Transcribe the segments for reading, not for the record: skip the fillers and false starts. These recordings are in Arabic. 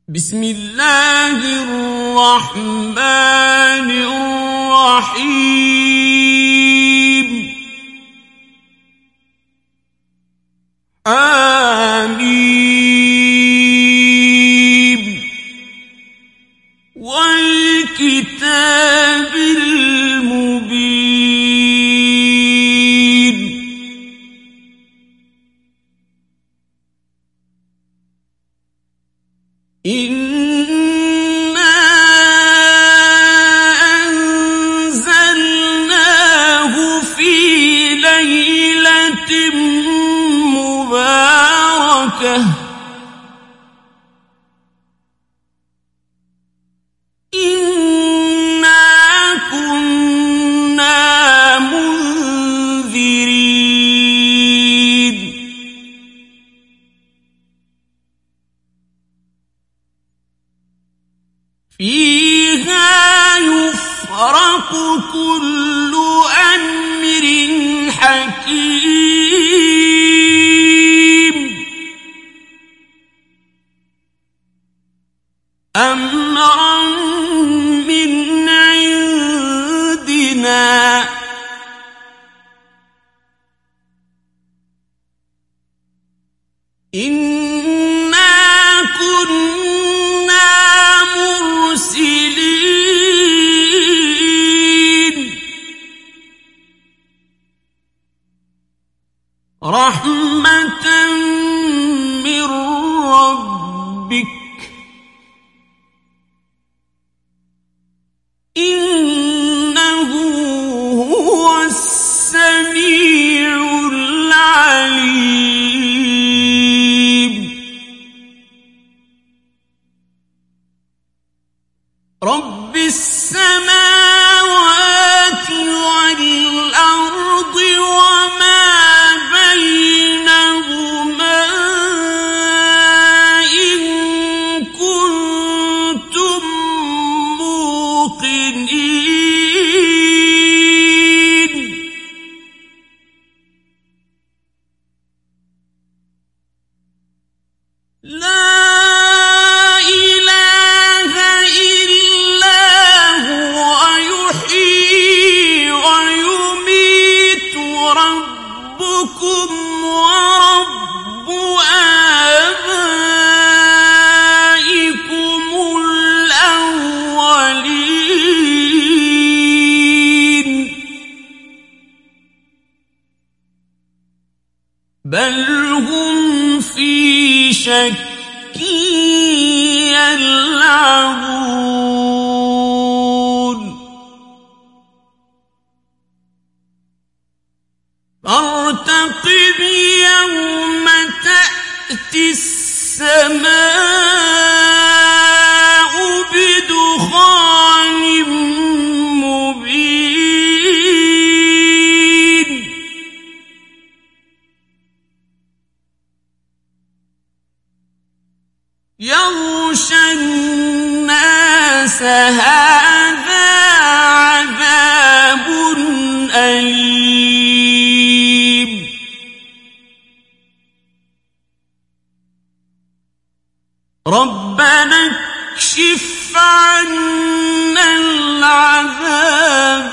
بسم الله الرحمن الرحيم آمين والكتاب المبين إنا أنزلناه في ليلة مباركة إنا كنا منذرين فيها يفرق كل أمر حكيم أمرا من عندنا إنا كنا مرسلين رحمة من ربك إنه هو السميع العليم رب السماوات والأرض وما بينهما إن كنتم موقنين لا إله إلا هو يحيي ويميت ربكم ورب آبائكم الأولين بل هم في شك يلعبون فارتقب يوم تأتي السماء بدخان مبين يغشى الناس هذا عذاب أليم ربنا اكشف عنا العذاب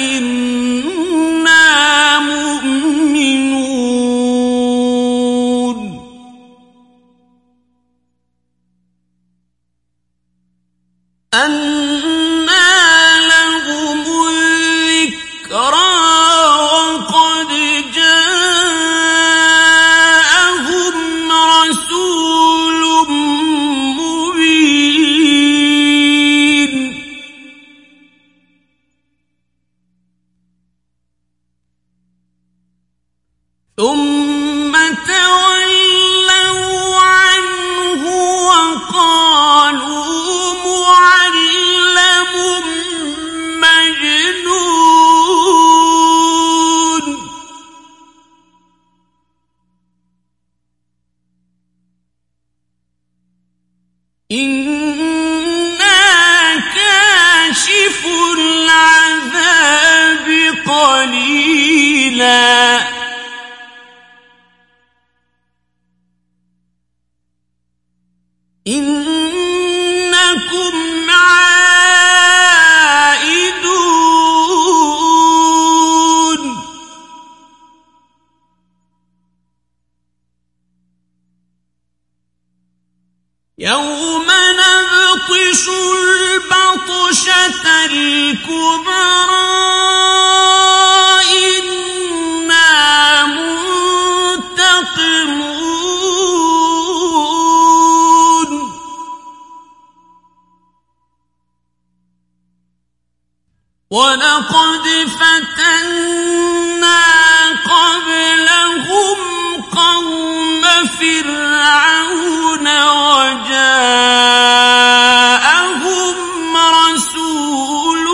إنا مؤمنون أنى لهم الذكرى وقد جاءهم رسول مبين ثم تولوا عنه وقالوا معلم مجنون إنا كاشف العذاب قليلا إن يوم نبطش البطشة الكبرى إنا منتقمون ولقد فتنا قبلهم قوم فرعون وجاءهم رسول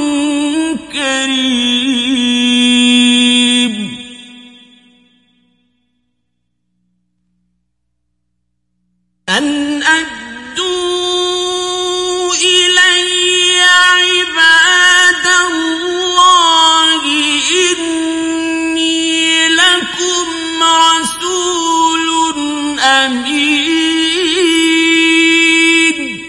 كريم أن أدوا إلي عباد الله إني لكم رسول أمين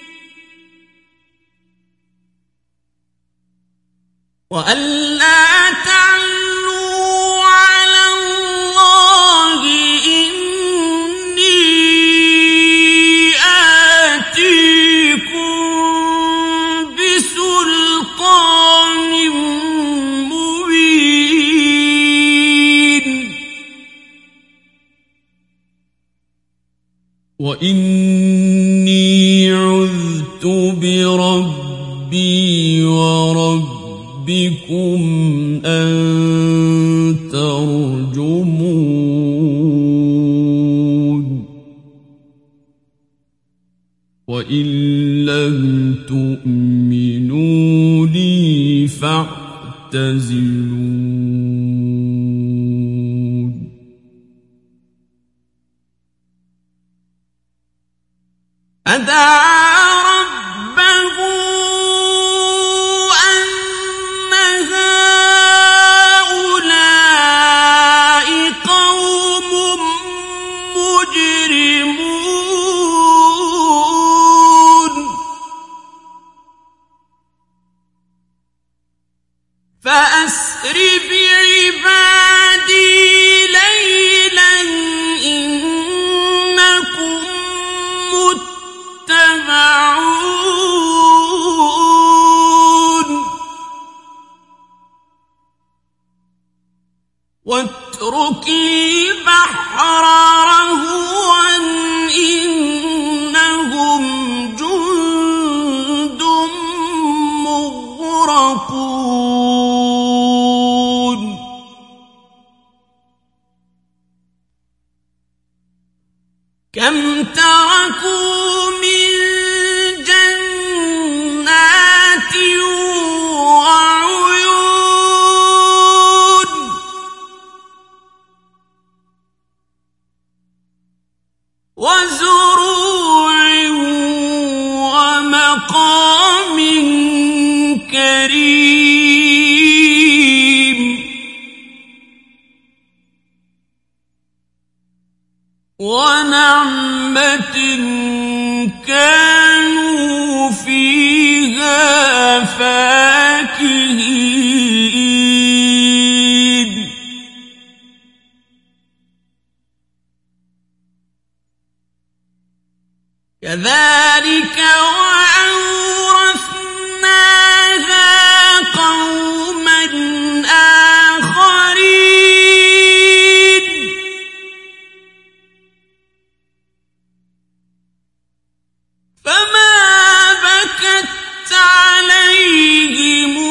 وألا تعلوا على الله إني آتيكم بسلطان مبين وإني عذت بربي وربكم أن ترجمون وإن لم تؤمنوا لي فاعتزلون فدعا ربه أن هؤلاء قوم مجرمون فأسر بعبادي ليلا إنكم متبعون واترك البحر رهوا إنهم جند مغرقون كم تركوا من جنات وعيون وزروع ومقام كريم ونعمة كانوا فيها فاكهين كذلك وأورثناها قوما آخرين فما بكت عليهم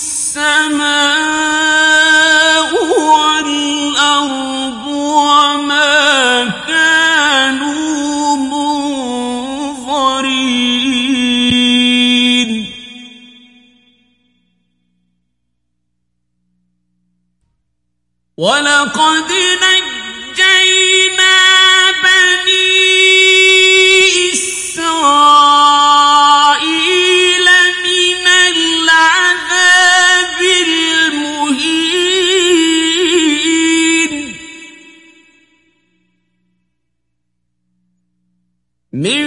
السماء والأرض وما كانوا منظرين ولقد نجينا بني إسرائيل من العذاب المهين من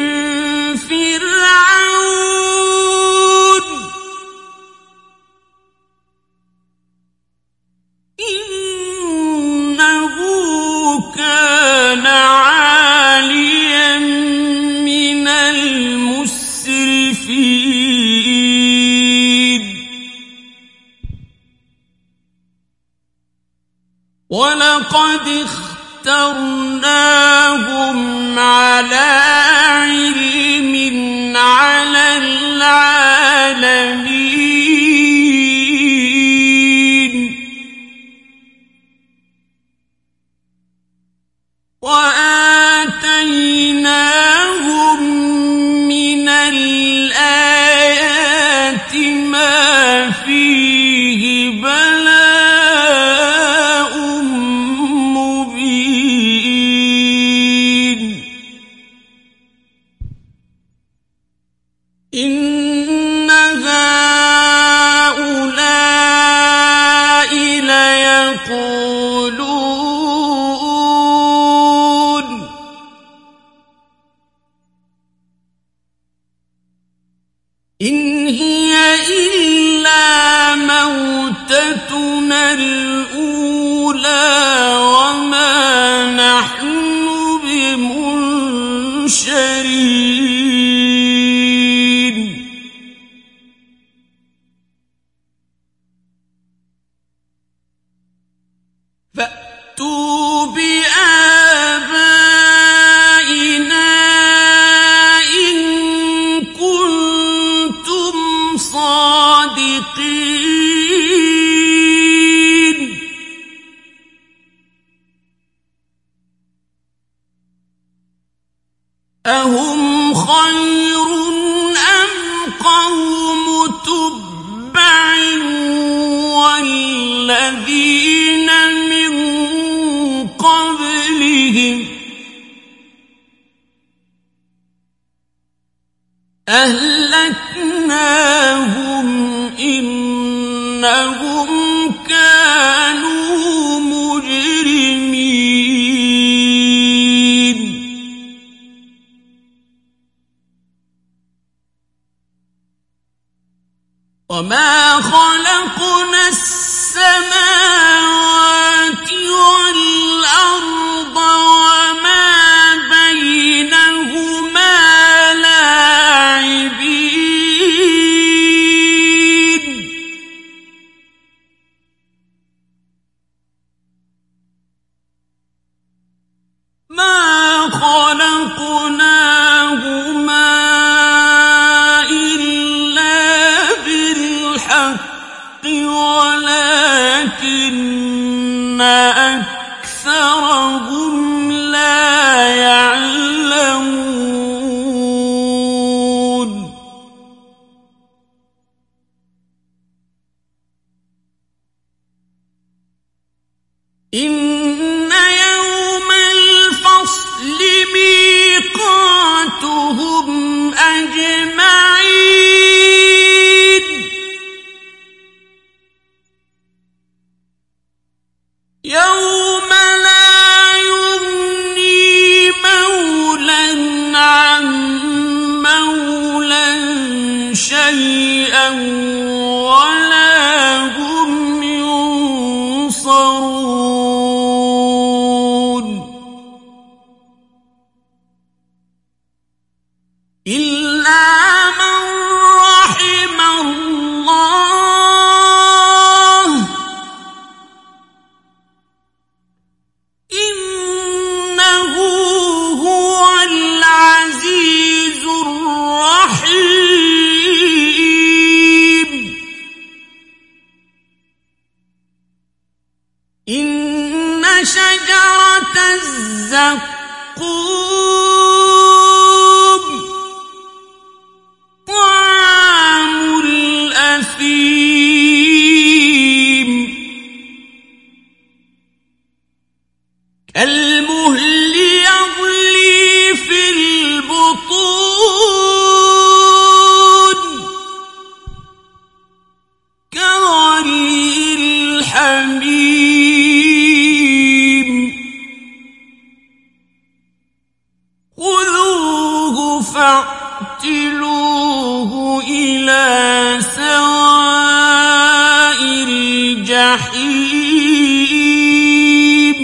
فرعون إنه كان عاليا وَلَقَدِ اخْتَرْنَاهُمْ عَلَى عِلْمٍ عَلَى الْعَالَمِينَ وَآتَيْنَاهُمْ مِنَ الْآيَاتِ مَا فِيهِ بَلَاءٌ مُّبِينٌ إِنَّ هَٰؤُلَاءِ لَيَقُولُونَ إِنْ هِيَ إِلَّا مَوْتَتُنَا الْأُولَىٰ وَمَا نَحْنُ بِمُنشَرِينَ فَأْتُوا بِآبَائِنَا إِن كُنتُمْ صَادِقِينَ أَهُمْ خَيْرٌ أَمْ قَوْمُ تُبَّعٍ وَالَّذِينَ مِن قَبْلِهِمْ أَهْلَكْنَاهُمْ إِنَّهُمْ كَانُوا مُجْرِمِينَ وَمَا خَلَقْنَا السَّمَاوَاتِ وَالْأَرْضَ وَمَا بَيْنَهُمَا لَاعِبِينَ مَا خَلَقْنَاهُمَا إِلَّا بِالْحَقِّ وَلَٰكِنَّ أَكْثَرَهُمْ لَا يَعْلَمُونَ إِنَّ يَوْمَ الْفَصْلِ مِيقَاتُهُمْ أَجْمَعِينَ يَوْمَ لَا يُغْنِي مَوْلًى عَن مَّوْلًى شَيْئًا وَلَا هُمْ يُنصَرُونَ إِلَّا مَن رَّحِمَ اللَّهُ إِنَّهُ هُوَ الْعَزِيزُ الرَّحِيمُ إِنَّ شَجَرَتَ الزَّقُّومِ طَعَامُ الْأَثِيمِ كَالْمُهْلِ يَغْلِي فِي الْبُطُونِ كَغَلْيِ الْحَمِيمِ خُذُوهُ فَاعْتِلُوهُ إِلَىٰ سَوَاءِ الْجَحِيمِ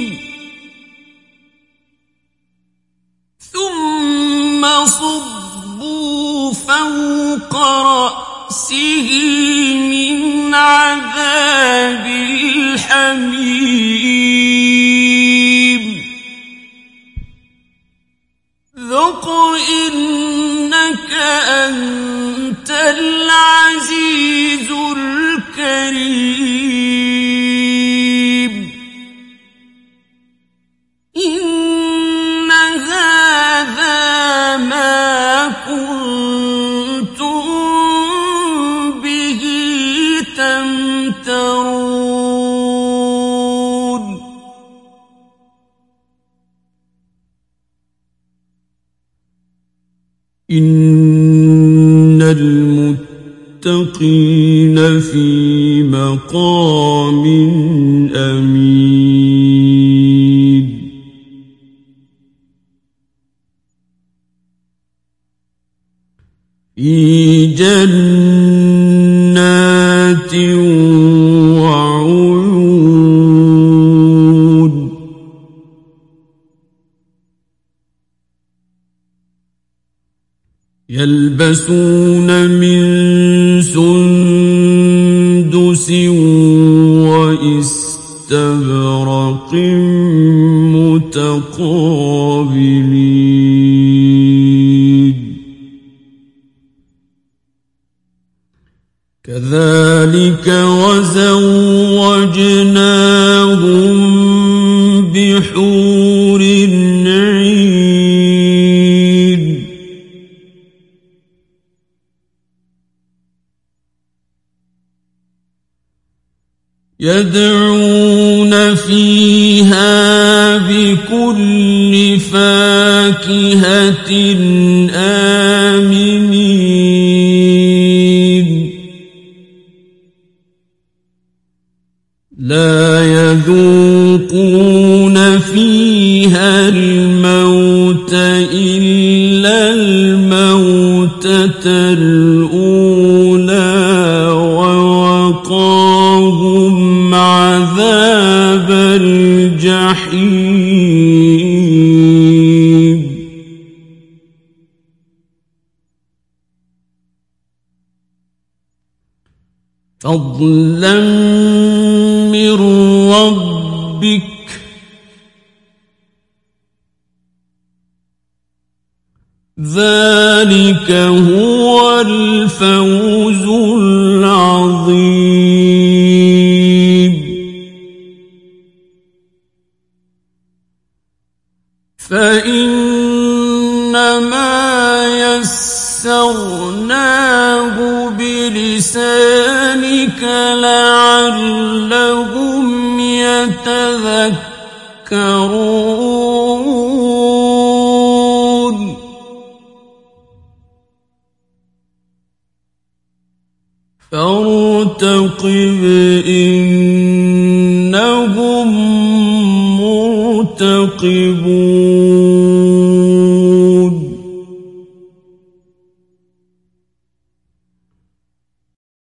ثُمَّ صُبُّوا فَوْقَ رأسه من عذاب الحميم ذق إنك أنت العزيز الكريم إن هذا ما كنتم به تمترون إن المتقين في مقام أمين في جنات وعيون يلبسون من سندس وإستبرق متقابلين كذلك وزوجناهم بحور عين يدعون فيها بكل فاكهة آمنين لا يذوقون فيها الموت إلا الموتة الأولى ووقاهم عذاب الجحيم فضلا من ربك ذلك هو الفوز العظيم فإنما يسرناه بلسانك لعلهم يتذكرون فارتقب إنهم مرتقبون